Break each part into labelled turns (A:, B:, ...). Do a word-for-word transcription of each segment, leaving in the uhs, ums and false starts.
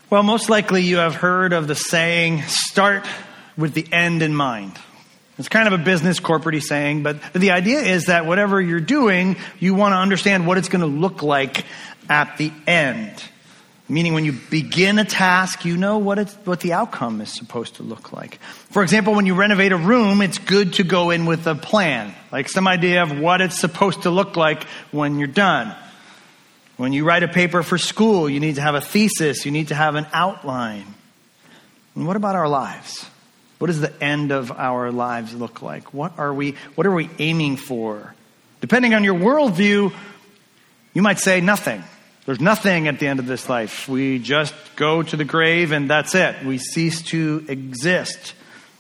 A: Well, most likely you have heard of the saying, start with the end in mind. It's kind of a business corporate-y saying, but the idea is that whatever you're doing, you want to understand what it's going to look like at the end. Meaning when you begin a task, you know what it's, what the outcome is supposed to look like. For example, when you renovate a room, it's good to go in with a plan, like some idea of what it's supposed to look like when you're done. When you write a paper for school, you need to have a thesis, you need to have an outline. And what about our lives? What does the end of our lives look like? What are we, what are we aiming for? Depending on your worldview, you might say nothing. There's nothing at the end of this life. We just go to the grave and that's it. We cease to exist.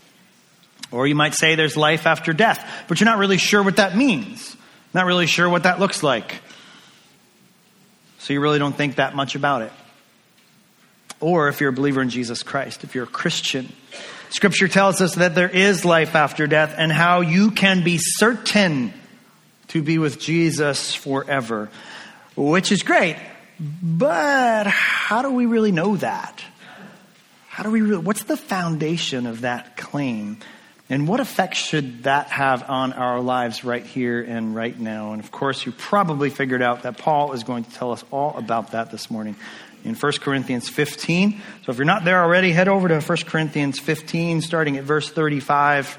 A: Or you might say there's life after death, but you're not really sure what that means. Not really sure what that looks like. So you really don't think that much about it. Or if you're a believer in Jesus Christ, if you're a Christian, Scripture tells us that there is life after death and how you can be certain to be with Jesus forever, which is great. But how do we really know that? How do we really, what's the foundation of that claim? And what effect should that have on our lives right here and right now? And of course, you probably figured out that Paul is going to tell us all about that this morning in First Corinthians fifteen. So if you're not there already, head over to First Corinthians fifteen, starting at verse thirty-five.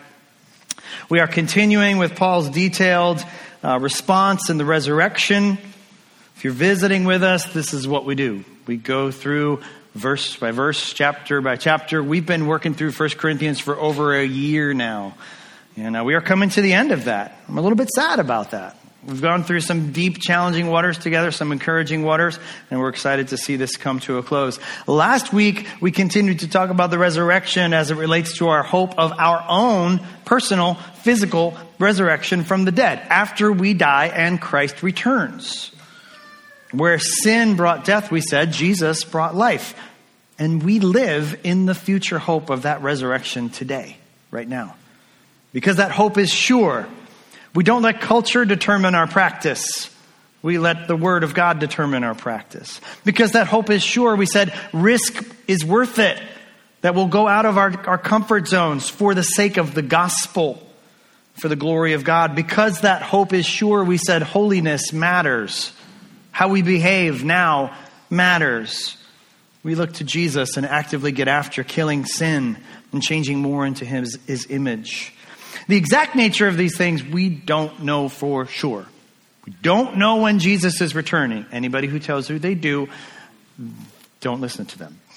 A: We are continuing with Paul's detailed uh, response in the resurrection. If you're visiting with us, this is what we do. We go through verse by verse, chapter by chapter. We've been working through First Corinthians for over a year now. And uh, we are coming to the end of that. I'm a little bit sad about that. We've gone through some deep, challenging waters together, some encouraging waters, and we're excited to see this come to a close. Last week, we continued to talk about the resurrection as it relates to our hope of our own personal, physical resurrection from the dead after we die and Christ returns. Where sin brought death, we said, Jesus brought life. And we live in the future hope of that resurrection today, right now. Because that hope is sure. We don't let culture determine our practice. We let the Word of God determine our practice. Because that hope is sure, we said, risk is worth it. That we'll go out of our, our comfort zones for the sake of the gospel, for the glory of God. Because that hope is sure, we said, holiness matters. How we behave now matters. We look to Jesus and actively get after killing sin and changing more into his, his image. The exact nature of these things we don't know for sure. We don't know when Jesus is returning. Anybody who tells you they do, don't listen to them.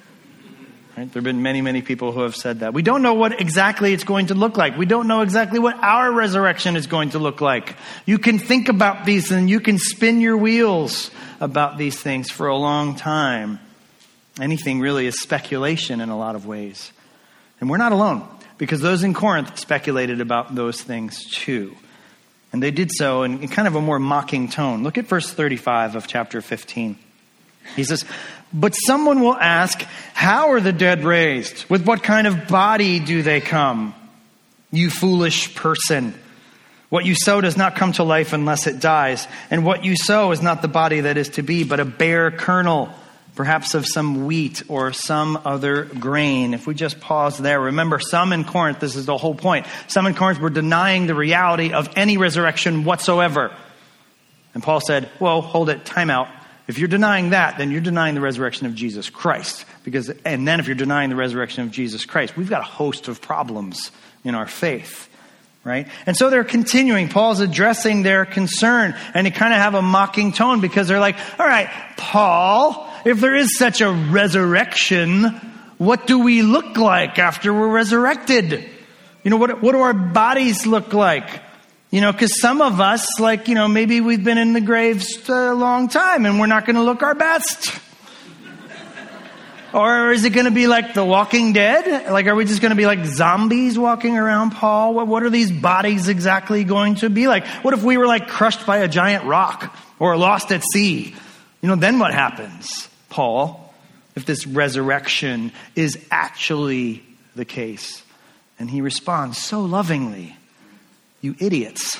A: Right? There have been many, many people who have said that. We don't know what exactly it's going to look like. We don't know exactly what our resurrection is going to look like. You can think about these and you can spin your wheels about these things for a long time. Anything really is speculation in a lot of ways. And we're not alone, because those in Corinth speculated about those things too. And they did so in, in kind of a more mocking tone. Look at verse thirty-five of chapter fifteen. He says, but someone will ask, how are the dead raised? With what kind of body do they come? You foolish person. What you sow does not come to life unless it dies. And what you sow is not the body that is to be, but a bare kernel, perhaps of some wheat or some other grain. If we just pause there, remember, some in Corinth, this is the whole point. Some in Corinth were denying the reality of any resurrection whatsoever. And Paul said, well, hold it, time out. If you're denying that, then you're denying the resurrection of Jesus Christ. Because, and then if you're denying the resurrection of Jesus Christ, we've got a host of problems in our faith, right? And so they're continuing. Paul's addressing their concern, and they kind of have a mocking tone because they're like, all right, Paul, if there is such a resurrection, what do we look like after we're resurrected? You know, what, what do our bodies look like? You know, because some of us, like, you know, maybe we've been in the graves a long time and we're not going to look our best. Or is it going to be like The Walking Dead? Like, are we just going to be like zombies walking around, Paul? What, what are these bodies exactly going to be like? What if we were like crushed by a giant rock or lost at sea? You know, then what happens, Paul, if this resurrection is actually the case? And he responds so lovingly. You idiots.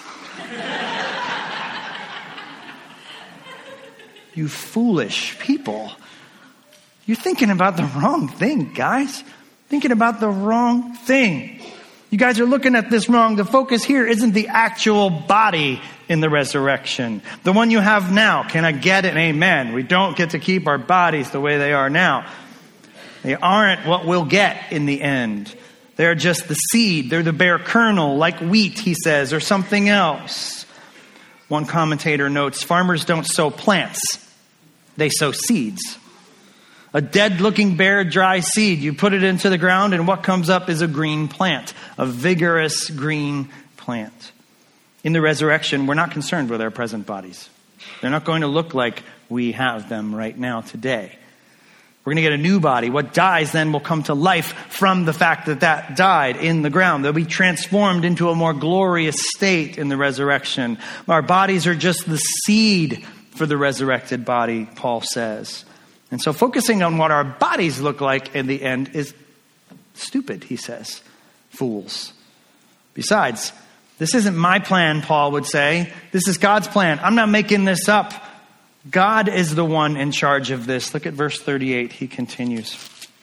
A: You foolish people. You're thinking about the wrong thing, guys. Thinking about the wrong thing. You guys are looking at this wrong. The focus here isn't the actual body in the resurrection. The one you have now. Can I get it? Amen. We don't get to keep our bodies the way they are now. They aren't what we'll get in the end. They're just the seed. They're the bare kernel, like wheat, he says, or something else. One commentator notes, farmers don't sow plants. They sow seeds. A dead-looking, bare, dry seed. You put it into the ground, and what comes up is a green plant. A vigorous green plant. In the resurrection, we're not concerned with our present bodies. They're not going to look like we have them right now today. We're going to get a new body. What dies then will come to life from the fact that that died in the ground. They'll be transformed into a more glorious state in the resurrection. Our bodies are just the seed for the resurrected body, Paul says. And so focusing on what our bodies look like in the end is stupid, he says. Fools. Besides, this isn't my plan, Paul would say. This is God's plan. I'm not making this up. God is the one in charge of this. Look at verse thirty-eight. He continues.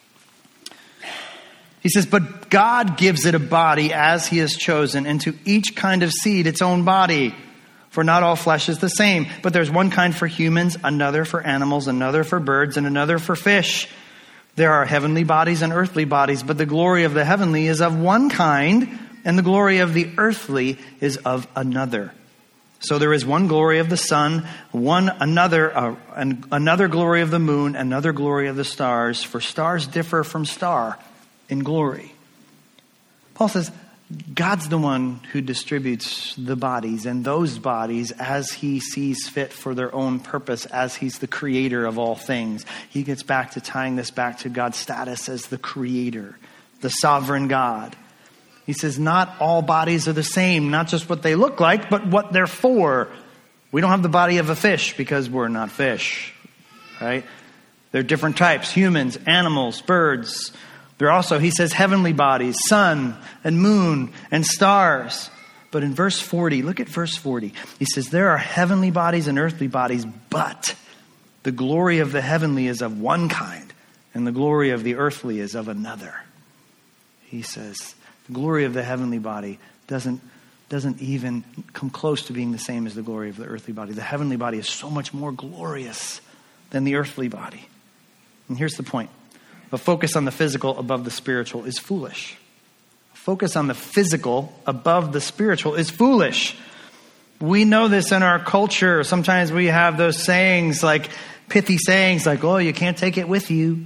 A: He says, but God gives it a body as he has chosen, and to each kind of seed its own body. For not all flesh is the same, but there's one kind for humans, another for animals, another for birds, and another for fish. There are heavenly bodies and earthly bodies, but the glory of the heavenly is of one kind, and the glory of the earthly is of another. So there is one glory of the sun, one another, uh, an, another glory of the moon, another glory of the stars, for stars differ from star in glory. Paul says, God's the one who distributes the bodies, and those bodies as he sees fit for their own purpose, as he's the creator of all things. He gets back to tying this back to God's status as the creator, the sovereign God. He says not all bodies are the same, not just what they look like, but what they're for. We don't have the body of a fish because we're not fish, right? They're different types, humans, animals, birds. There are also, he says, heavenly bodies, sun and moon and stars. But in verse forty, look at verse forty. He says, there are heavenly bodies and earthly bodies, but the glory of the heavenly is of one kind, and the glory of the earthly is of another. He says, the glory of the heavenly body doesn't, doesn't even come close to being the same as the glory of the earthly body. The heavenly body is so much more glorious than the earthly body. And here's the point. A focus on the physical above the spiritual is foolish. A focus on the physical above the spiritual is foolish. We know this in our culture. Sometimes we have those sayings like pithy sayings like, oh, you can't take it with you.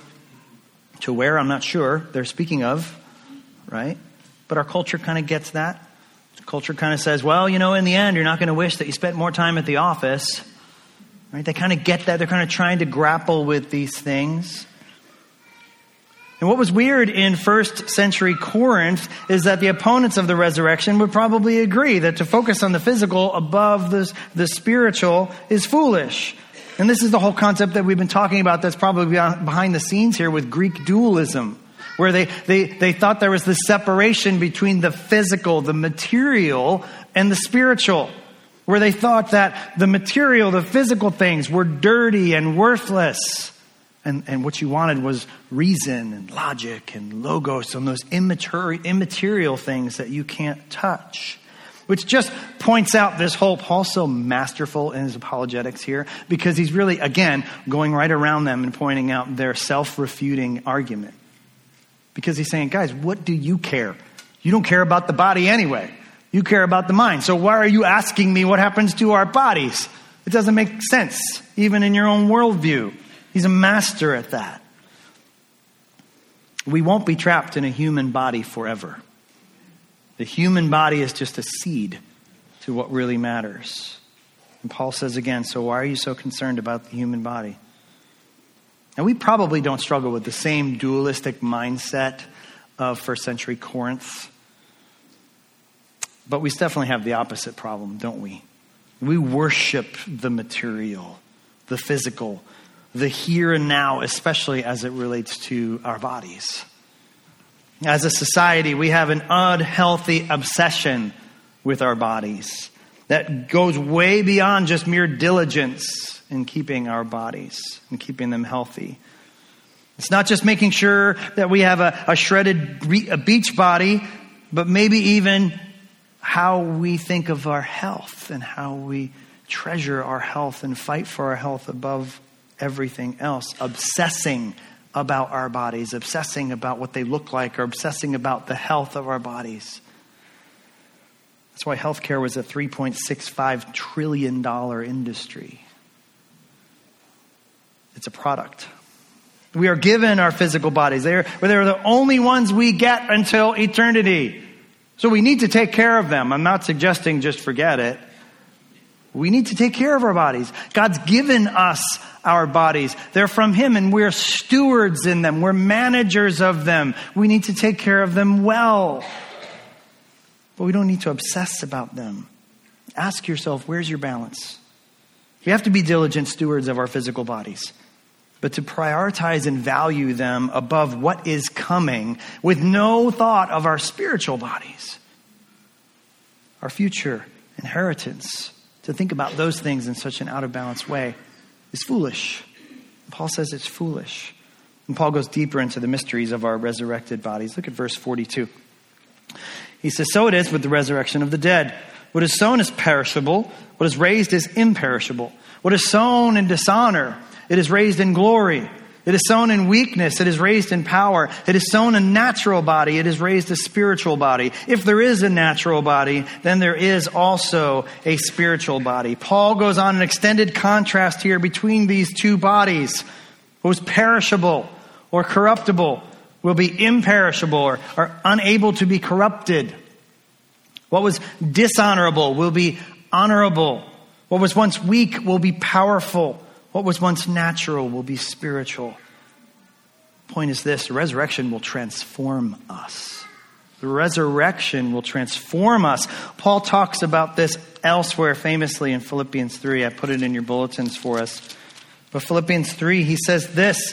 A: To where, I'm not sure they're speaking of, right? But our culture kind of gets that. The culture kind of says, well, you know, in the end, you're not going to wish that you spent more time at the office. Right? They kind of get that. They're kind of trying to grapple with these things. And what was weird in first century Corinth is that the opponents of the resurrection would probably agree that to focus on the physical above the, the spiritual is foolish. And this is the whole concept that we've been talking about that's probably behind the scenes here with Greek dualism, where they, they, they thought there was this separation between the physical, the material, and the spiritual, where they thought that the material, the physical things were dirty and worthless. And, and what you wanted was reason and logic and logos and those immaterial, immaterial things that you can't touch. Which just points out this whole, Paul's so masterful in his apologetics here, because he's really, again, going right around them and pointing out their self-refuting argument. Because he's saying, guys, what do you care? You don't care about the body anyway. You care about the mind. So why are you asking me what happens to our bodies? It doesn't make sense, even in your own worldview. He's a master at that. We won't be trapped in a human body forever. The human body is just a seed to what really matters. And Paul says again, so why are you so concerned about the human body? And we probably don't struggle with the same dualistic mindset of first century Corinth. But we definitely have the opposite problem, don't we? We worship the material, the physical, the here and now, especially as it relates to our bodies. As a society, we have an unhealthy obsession with our bodies that goes way beyond just mere diligence in keeping our bodies and keeping them healthy. It's not just making sure that we have a, a shredded re, a beach body, but maybe even how we think of our health and how we treasure our health and fight for our health above everything else. Obsessing about our bodies, obsessing about what they look like, or obsessing about the health of our bodies. That's why healthcare was a three point six five trillion dollars industry. It's a product. We are given our physical bodies. They're, they're the only ones we get until eternity. So we need to take care of them. I'm not suggesting just forget it. We need to take care of our bodies. God's given us our bodies. They're from Him, and we're stewards in them. We're managers of them. We need to take care of them well. But we don't need to obsess about them. Ask yourself, where's your balance? We have to be diligent stewards of our physical bodies, but to prioritize and value them above what is coming with no thought of our spiritual bodies, our future inheritance. To think about those things in such an out of balance way is foolish. Paul says it's foolish. And Paul goes deeper into the mysteries of our resurrected bodies. Look at verse forty-two. He says, so it is with the resurrection of the dead. What is sown is perishable. What is raised is imperishable. What is sown in dishonor, it is raised in glory. It is sown in weakness, it is raised in power. It is sown a natural body, it is raised a spiritual body. If there is a natural body, then there is also a spiritual body. Paul goes on an extended contrast here between these two bodies. What was perishable or corruptible will be imperishable or, or unable to be corrupted. What was dishonorable will be honorable. What was once weak will be powerful. What was once natural will be spiritual. Point is this: the resurrection will transform us. The resurrection will transform us. Paul talks about this elsewhere famously in Philippians three. I put it in your bulletins for us. But Philippians three, he says this: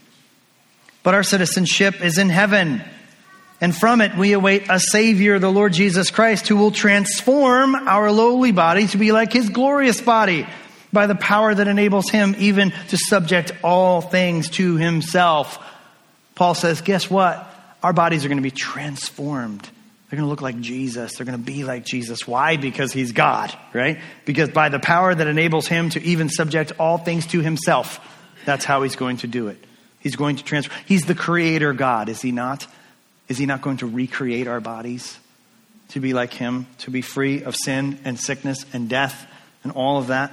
A: but our citizenship is in heaven, and from it we await a Savior, the Lord Jesus Christ, who will transform our lowly body to be like His glorious body, by the power that enables Him even to subject all things to Himself. Paul says, guess what? Our bodies are going to be transformed. They're going to look like Jesus. They're going to be like Jesus. Why? Because He's God, right? Because by the power that enables Him to even subject all things to Himself, that's how He's going to do it. He's going to transform. He's the creator God, is He not? Is He not going to recreate our bodies to be like Him, to be free of sin and sickness and death and all of that?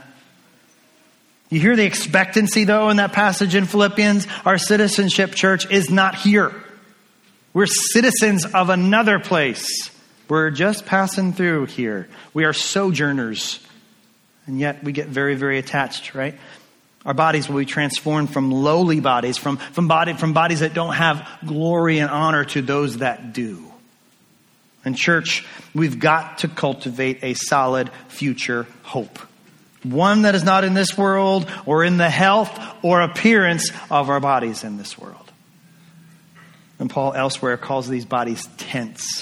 A: You hear the expectancy, though, in that passage in Philippians. Our citizenship, church, is not here. We're citizens of another place. We're just passing through here. We are sojourners. And yet we get very, very attached, right? Our bodies will be transformed from lowly bodies, from, from, body, from bodies that don't have glory and honor to those that do. And church, we've got to cultivate a solid future hope. One that is not in this world or in the health or appearance of our bodies in this world. And Paul elsewhere calls these bodies tents.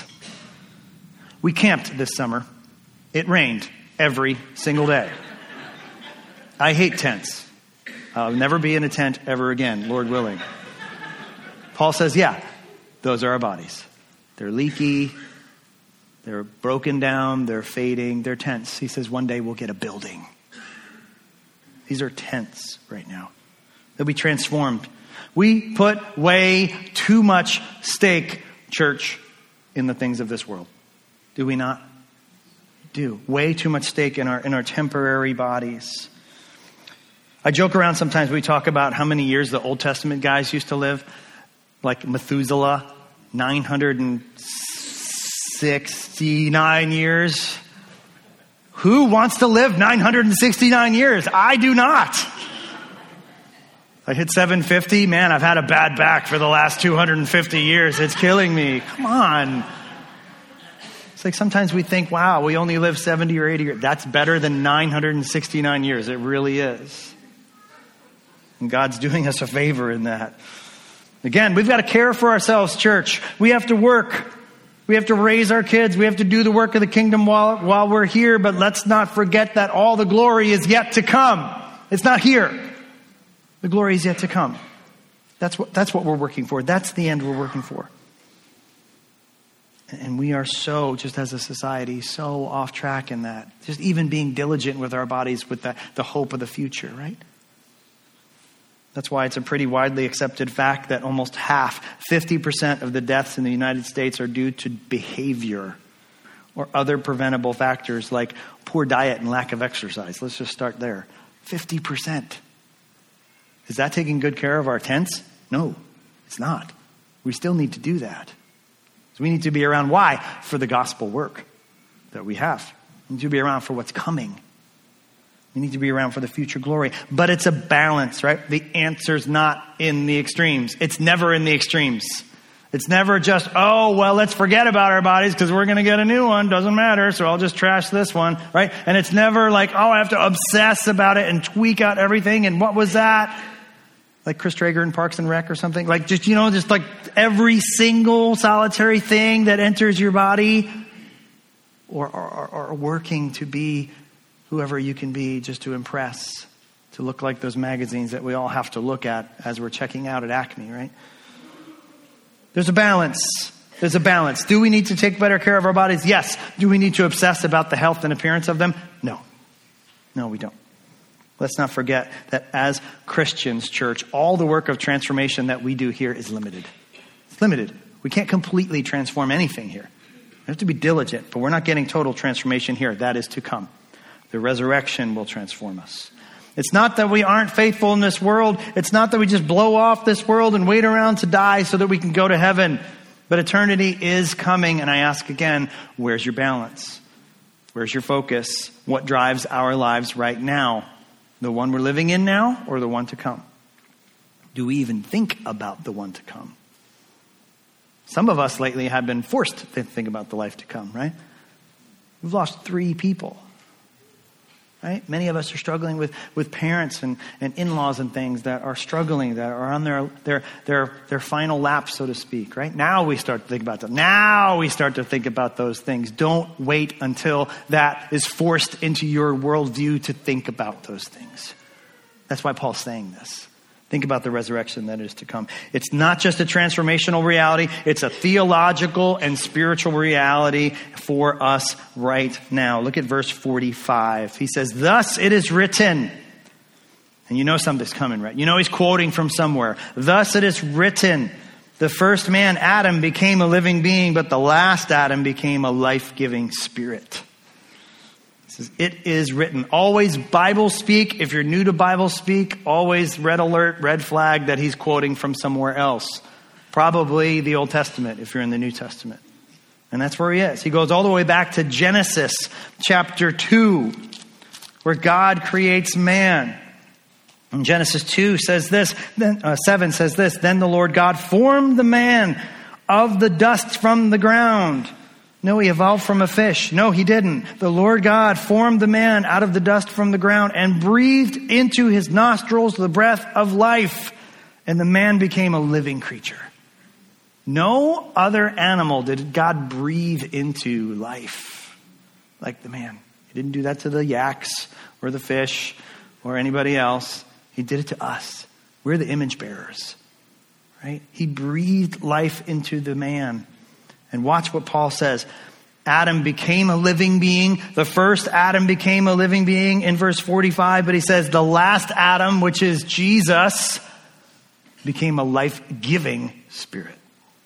A: We camped this summer. It rained every single day. I hate tents. I'll never be in a tent ever again, Lord willing. Paul says, yeah, those are our bodies. They're leaky. They're broken down. They're fading. They're tents. He says one day we'll get a building. These are tents right now. They'll be transformed. We put way too much stake, church, in the things of this world. Do we not? Do. Way too much stake in our in our temporary bodies. I joke around sometimes. We talk about how many years the Old Testament guys used to live. Like Methuselah, nine hundred sixty-nine years. Who wants to live nine hundred sixty-nine years? I do not. I hit seven fifty. Man, I've had a bad back for the last two hundred fifty years. It's killing me. Come on. It's like sometimes we think, wow, we only live seventy or eighty years. That's better than nine hundred sixty-nine years. It really is. And God's doing us a favor in that. Again, we've got to care for ourselves, church. We have to work. We have to raise our kids. We have to do the work of the kingdom while, while we're here. But let's not forget that all the glory is yet to come. It's not here. The glory is yet to come. That's what, that's what we're working for. That's the end we're working for. And we are so, just as a society, so off track in that. Just even being diligent with our bodies with the, the hope of the future, right? That's why it's a pretty widely accepted fact that almost half, fifty percent of the deaths in the United States are due to behavior or other preventable factors like poor diet and lack of exercise. Let's just start there. fifty percent. Is that taking good care of our tents? No, it's not. We still need to do that. So we need to be around. Why? For the gospel work that we have. We need to be around for what's coming. We need to be around for the future glory. But it's a balance, right? The answer's not in the extremes. It's never in the extremes. It's never just, oh, well, let's forget about our bodies because we're going to get a new one. Doesn't matter, so I'll just trash this one, right? And it's never like, oh, I have to obsess about it and tweak out everything. And what was that? Like Chris Traeger in Parks and Rec or something? Like just, you know, just like every single solitary thing that enters your body, or, or, or working to be whoever you can be just to impress, to look like those magazines that we all have to look at as we're checking out at Acme, right? There's a balance. There's a balance. Do we need to take better care of our bodies? Yes. Do we need to obsess about the health and appearance of them? No. No, we don't. Let's not forget that as Christians, church, all the work of transformation that we do here is limited. It's limited. We can't completely transform anything here. We have to be diligent, but we're not getting total transformation here. That is to come. The resurrection will transform us. It's not that we aren't faithful in this world. It's not that we just blow off this world and wait around to die so that we can go to heaven. But eternity is coming, and I ask again, where's your balance? Where's your focus? What drives our lives right now? The one we're living in now or the one to come? Do we even think about the one to come? Some of us lately have been forced to think about the life to come, right? We've lost three people, right? Many of us are struggling with, with parents and, and in-laws and things that are struggling, that are on their, their, their, their final lap, so to speak, right? Now we start to think about them. Now we start to think about those things. Don't wait until that is forced into your worldview to think about those things. That's why Paul's saying this. Think about the resurrection that is to come. It's not just a transformational reality. It's a theological and spiritual reality for us right now. Look at verse forty-five. He says, thus it is written. And you know something's coming, right? You know he's quoting from somewhere. Thus it is written. The first man, Adam, became a living being, but the last Adam became a life-giving spirit. It is written. Always Bible speak. If you're new to Bible speak, always red alert, red flag that he's quoting from somewhere else. Probably the Old Testament if you're in the New Testament. And that's where he is. He goes all the way back to Genesis chapter two, where God creates man. And Genesis two says this, then uh, seven says this, then the Lord God formed the man of the dust from the ground. No, he evolved from a fish. No, he didn't. The Lord God formed the man out of the dust from the ground and breathed into his nostrils the breath of life. And the man became a living creature. No other animal did God breathe into life like the man. He didn't do that to the yaks or the fish or anybody else. He did it to us. We're the image bearers, right? He breathed life into the man. And watch what Paul says. Adam became a living being. The first Adam became a living being in verse forty-five. But he says the last Adam, which is Jesus, became a life-giving spirit.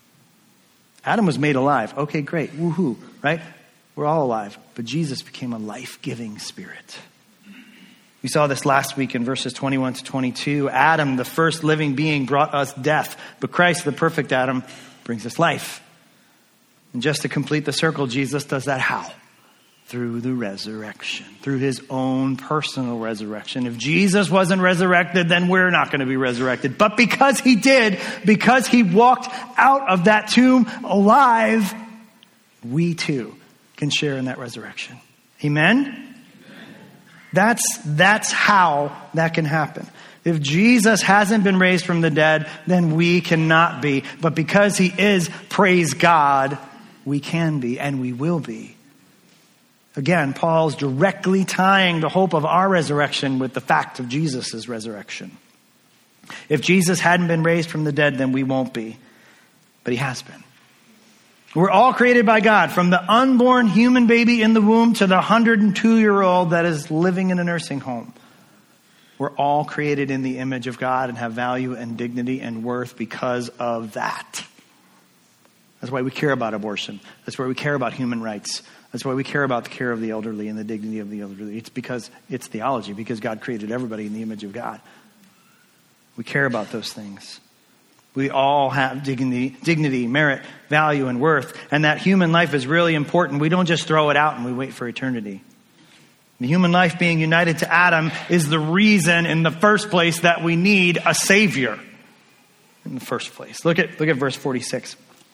A: Adam was made alive. Okay, great. Woohoo, right? We're all alive. But Jesus became a life-giving spirit. We saw this last week in verses twenty-one to twenty-two. Adam, the first living being, brought us death. But Christ, the perfect Adam, brings us life. And just to complete the circle, Jesus does that how? Through the resurrection, through his own personal resurrection. If Jesus wasn't resurrected, then we're not going to be resurrected. But because he did, because he walked out of that tomb alive, we too can share in that resurrection. Amen? Amen. That's, that's how that can happen. If Jesus hasn't been raised from the dead, then we cannot be. But because he is, praise God, we can be and we will be. Again, Paul's directly tying the hope of our resurrection with the fact of Jesus' resurrection. If Jesus hadn't been raised from the dead, then we won't be. But he has been. We're all created by God, from the unborn human baby in the womb to the one hundred two-year-old that is living in a nursing home. We're all created in the image of God and have value and dignity and worth because of that. That's why we care about abortion. That's why we care about human rights. That's why we care about the care of the elderly and the dignity of the elderly. It's because it's theology, because God created everybody in the image of God. We care about those things. We all have dignity, dignity, merit, value, and worth. And that human life is really important. We don't just throw it out and we wait for eternity. The human life being united to Adam is the reason in the first place that we need a Savior. In the first place. Look at, look at verse forty-six.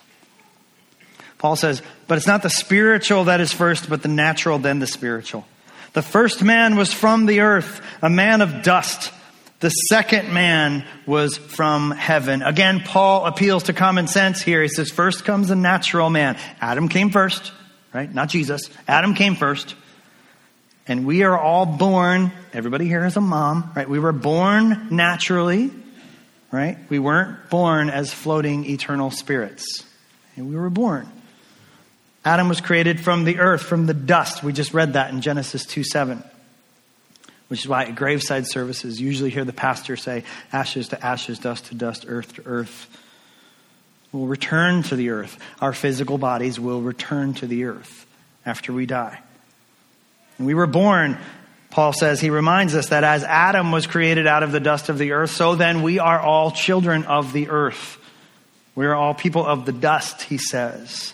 A: Paul says, but it's not the spiritual that is first, but the natural, then the spiritual. The first man was from the earth, a man of dust. The second man was from heaven. Again, Paul appeals to common sense here. He says, first comes the natural man. Adam came first, right? Not Jesus. Adam came first. And we are all born, everybody here is a mom, right? We were born naturally, right? We weren't born as floating eternal spirits. And we were born. Adam was created from the earth, from the dust. We just read that in Genesis two seven. Which is why at graveside services, you usually hear the pastor say, ashes to ashes, dust to dust, earth to earth. We'll return to the earth. Our physical bodies will return to the earth after we die. And we were born, Paul says, he reminds us that as Adam was created out of the dust of the earth, so then we are all children of the earth. We are all people of the dust, he says.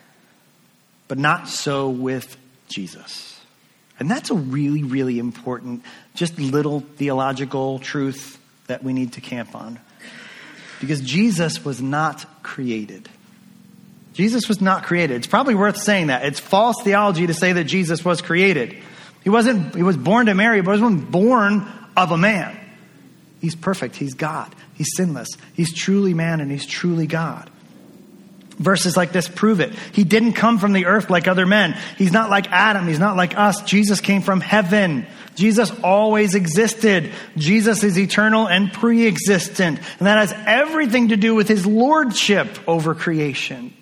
A: But not so with Jesus. And that's a really, really important, just little theological truth that we need to camp on. Because Jesus was not created. Jesus was not created. It's probably worth saying that. It's false theology to say that Jesus was created. He wasn't, he was born to Mary, but he wasn't born of a man. He's perfect. He's God. He's sinless. He's truly man and he's truly God. Verses like this prove it. He didn't come from the earth like other men. He's not like Adam. He's not like us. Jesus came from heaven. Jesus always existed. Jesus is eternal and pre-existent. And that has everything to do with his lordship over creation.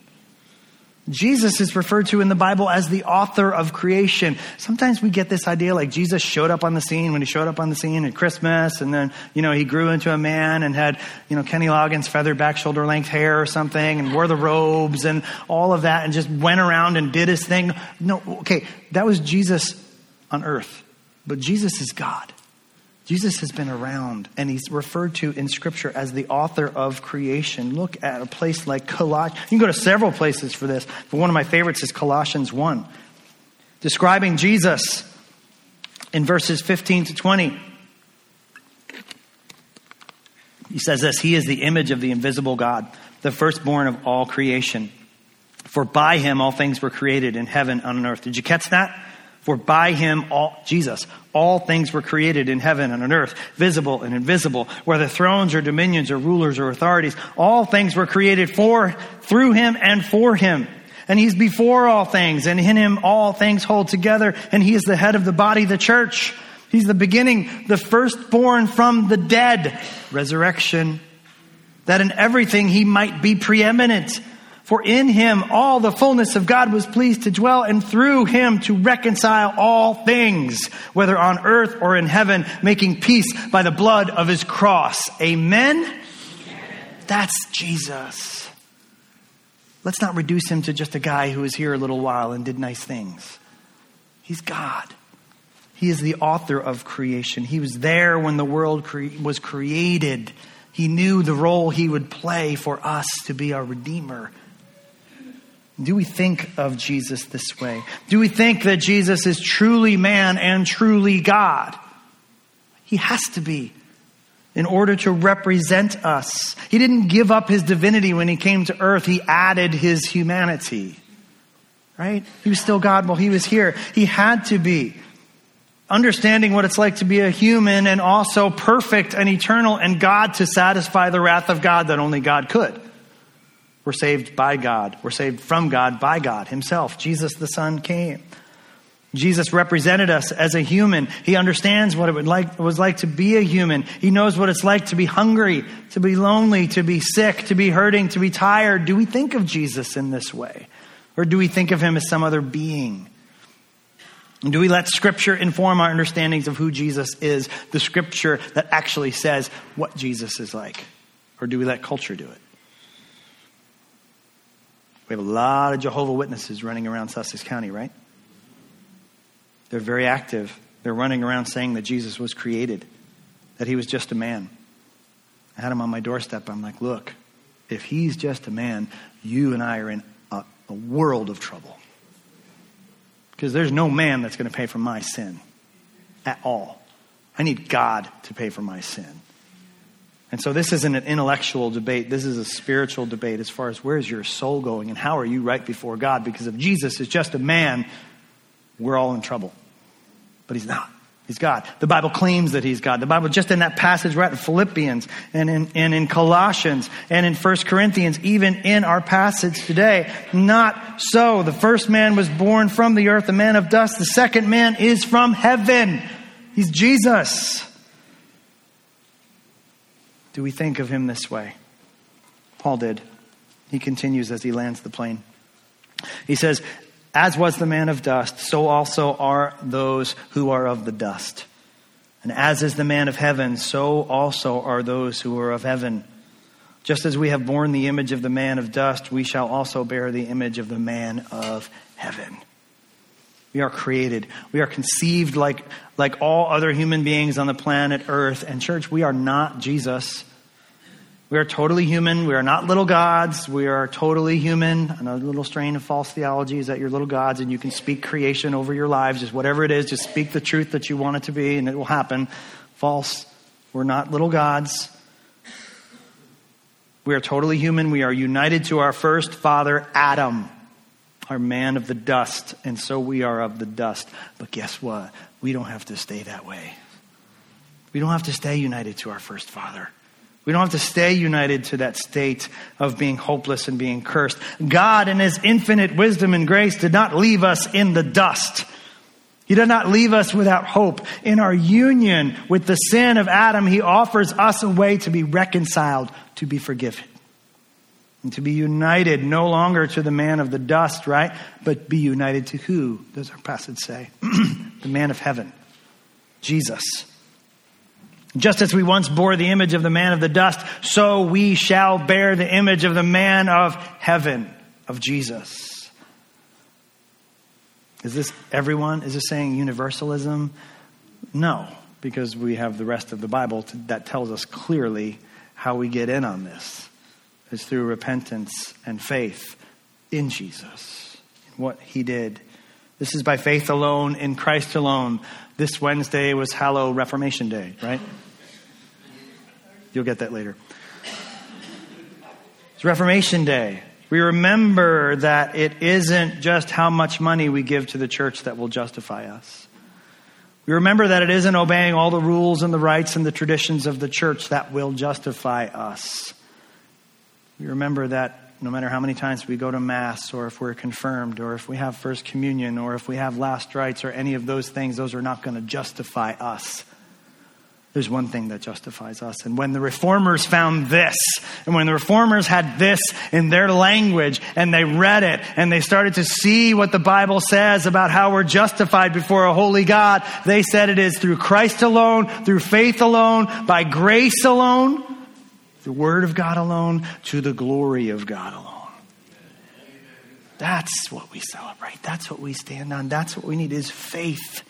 A: Jesus is referred to in the Bible as the author of creation. Sometimes we get this idea like Jesus showed up on the scene when he showed up on the scene at Christmas, and then, you know, he grew into a man and had, you know, Kenny Loggins feathered back shoulder length hair or something and wore the robes and all of that and just went around and did his thing. No, okay, that was Jesus on earth, but Jesus is God. Jesus has been around, and he's referred to in Scripture as the author of creation. Look at a place like Colossians. You can go to several places for this, but one of my favorites is Colossians one. Describing Jesus in verses fifteen to twenty. He says this, he is the image of the invisible God, the firstborn of all creation. For by him all things were created in heaven and on earth. Did you catch that? For by him, all Jesus, all things were created in heaven and on earth, visible and invisible, whether thrones or dominions or rulers or authorities. All things were created for, through him and for him. And he's before all things, and in him all things hold together. And he is the head of the body, the church. He's the beginning, the firstborn from the dead, resurrection, that in everything he might be preeminent. For in him all the fullness of God was pleased to dwell, and through him to reconcile all things, whether on earth or in heaven, making peace by the blood of his cross. Amen? Amen. That's Jesus. Let's not reduce him to just a guy who was here a little while and did nice things. He's God. He is the author of creation. He was there when the world cre- was created. He knew the role he would play for us to be our Redeemer. Do we think of Jesus this way? Do we think that Jesus is truly man and truly God? He has to be in order to represent us. He didn't give up his divinity when he came to earth. He added his humanity, right? He was still God while he was here. He had to be. Understanding what it's like to be a human and also perfect and eternal and God to satisfy the wrath of God that only God could. We're saved by God. We're saved from God by God himself. Jesus the Son came. Jesus represented us as a human. He understands what it would like, it was like to be a human. He knows what it's like to be hungry, to be lonely, to be sick, to be hurting, to be tired. Do we think of Jesus in this way? Or do we think of him as some other being? And do we let Scripture inform our understandings of who Jesus is, the Scripture that actually says what Jesus is like? Or do we let culture do it? We have a lot of Jehovah's Witnesses running around Sussex County, right? They're very active. They're running around saying that Jesus was created, that he was just a man. I had him on my doorstep. I'm like, look, if he's just a man, you and I are in a, a world of trouble. Because there's no man that's going to pay for my sin at all. I need God to pay for my sin. And so this isn't an intellectual debate. This is a spiritual debate as far as where's your soul going and how are you right before God? Because if Jesus is just a man, we're all in trouble. But he's not. He's God. The Bible claims that he's God. The Bible, just in that passage, right in Philippians and in, and in Colossians and in First Corinthians, even in our passage today, not so. The first man was born from the earth, a man of dust. The second man is from heaven. He's Jesus. Do we think of him this way? Paul did. He continues as he lands the plane. He says, as was the man of dust, so also are those who are of the dust. And as is the man of heaven, so also are those who are of heaven. Just as we have borne the image of the man of dust, we shall also bear the image of the man of heaven. We are created. We are conceived like, like all other human beings on the planet Earth. And church, we are not Jesus. We are totally human. We are not little gods. We are totally human. Another little strain of false theology is that you're little gods and you can speak creation over your lives. Just whatever it is, just speak the truth that you want it to be and it will happen. False. We're not little gods. We are totally human. We are united to our first father, Adam, our man of the dust. And so we are of the dust. But guess what? We don't have to stay that way. We don't have to stay united to our first father. We don't have to stay united to that state of being hopeless and being cursed. God, in his infinite wisdom and grace, did not leave us in the dust. He did not leave us without hope. In our union with the sin of Adam, he offers us a way to be reconciled, to be forgiven. And to be united no longer to the man of the dust, right? But be united to who, does our passage say? The man of heaven, Jesus. Just as we once bore the image of the man of the dust, so we shall bear the image of the man of heaven, of Jesus. Is this everyone? Is this saying universalism? No, because we have the rest of the Bible to, that tells us clearly how we get in on this. It's through repentance and faith in Jesus, in what he did. This is by faith alone, in Christ alone. This Wednesday was Hallow Reformation Day, right? You'll get that later. It's Reformation Day. We remember that it isn't just how much money we give to the church that will justify us. We remember that it isn't obeying all the rules and the rights and the traditions of the church that will justify us. We remember that no matter how many times we go to Mass, or if we're confirmed, or if we have First Communion, or if we have last rites, or any of those things, those are not going to justify us. There's one thing that justifies us. And when the Reformers found this, and when the Reformers had this in their language, and they read it, and they started to see what the Bible says about how we're justified before a holy God, they said it is through Christ alone, through faith alone, by grace alone, the Word of God alone, to the glory of God alone. That's what we celebrate. That's what we stand on. That's what we need, is faith.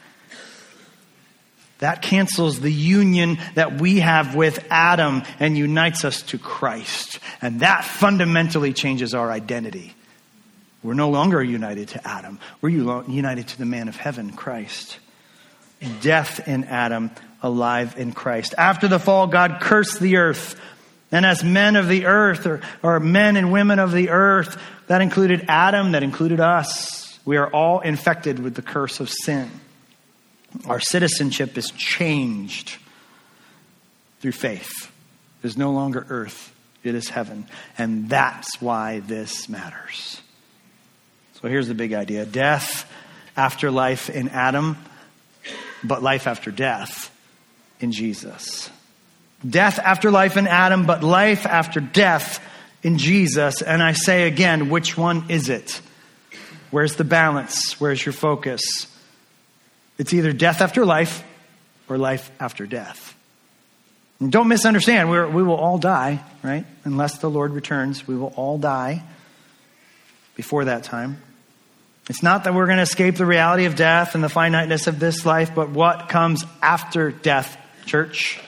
A: That cancels the union that we have with Adam and unites us to Christ. And that fundamentally changes our identity. We're no longer united to Adam. We're united to the man of heaven, Christ. Death in Adam, alive in Christ. After the fall, God cursed the earth. And as men of the earth, or, or men and women of the earth, that included Adam, that included us. We are all infected with the curse of sin. Our citizenship is changed through faith. It is no longer earth, it is heaven. And that's why this matters. So here's the big idea. Death after life in Adam, but life after death in Jesus. Death after life in Adam, but life after death in Jesus. And I say again, which one is it? Where's the balance? Where's your focus? It's either death after life or life after death. And don't misunderstand, we're, we will all die, right? Unless the Lord returns, we will all die before that time. It's not that we're going to escape the reality of death and the finiteness of this life, but what comes after death, church?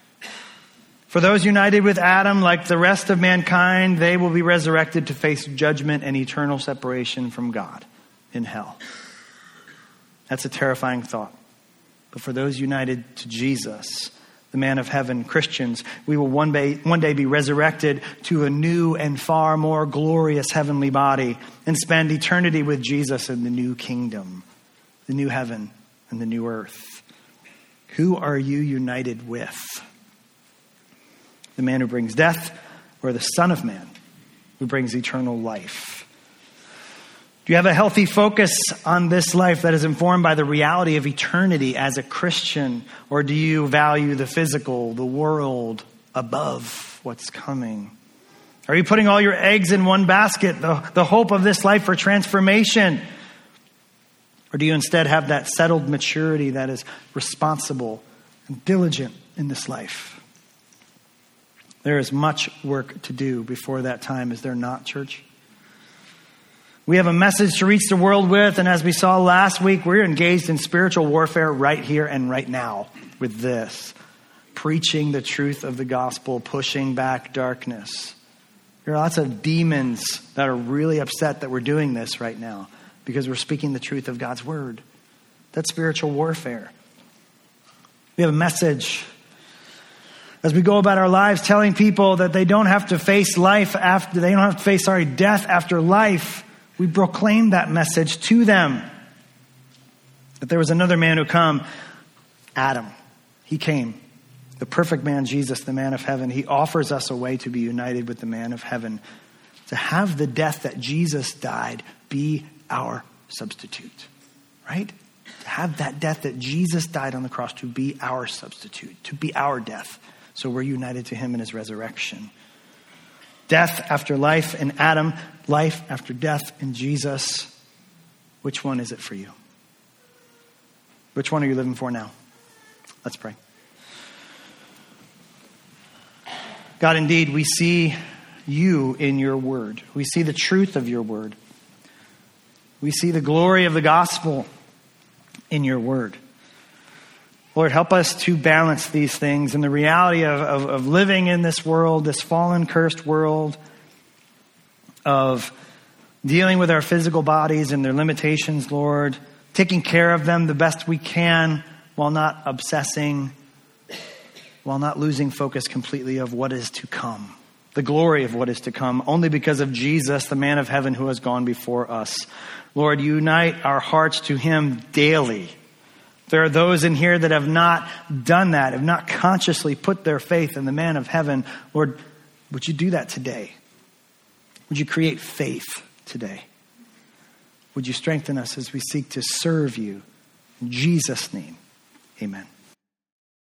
A: For those united with Adam, like the rest of mankind, they will be resurrected to face judgment and eternal separation from God in hell. That's a terrifying thought. But for those united to Jesus, the man of heaven, Christians, we will one day, one day be resurrected to a new and far more glorious heavenly body and spend eternity with Jesus in the new kingdom, the new heaven and the new earth. Who are you united with? The man who brings death, or the Son of Man who brings eternal life? Do you have a healthy focus on this life that is informed by the reality of eternity as a Christian? Or do you value the physical, the world, above what's coming? Are you putting all your eggs in one basket, the, the hope of this life for transformation? Or do you instead have that settled maturity that is responsible and diligent in this life? There is much work to do before that time, is there not, church? We have a message to reach the world with, and as we saw last week, we're engaged in spiritual warfare right here and right now with this. Preaching the truth of the gospel, pushing back darkness. There are lots of demons that are really upset that we're doing this right now because we're speaking the truth of God's word. That's spiritual warfare. We have a message as we go about our lives telling people that they don't have to face life after, they don't have to face, sorry, death after life. We proclaim that message to them. That there was another man who come, Adam. He came. The perfect man, Jesus, the man of heaven. He offers us a way to be united with the man of heaven. To have the death that Jesus died be our substitute. Right? To have that death that Jesus died on the cross to be our substitute. To be our death. So we're united to him in his resurrection. Death after life in Adam, life after death in Jesus. Which one is it for you? Which one are you living for now? Let's pray. God, indeed, we see you in your word. We see the truth of your word. We see the glory of the gospel in your word. Lord, help us to balance these things and the reality of, of, of living in this world, this fallen, cursed world, of dealing with our physical bodies and their limitations, Lord, taking care of them the best we can while not obsessing, while not losing focus completely of what is to come, the glory of what is to come, only because of Jesus, the man of heaven who has gone before us. Lord, unite our hearts to him daily. There are those in here that have not done that, have not consciously put their faith in the man of heaven. Lord, would you do that today? Would you create faith today? Would you strengthen us as we seek to serve you? In Jesus' name, amen.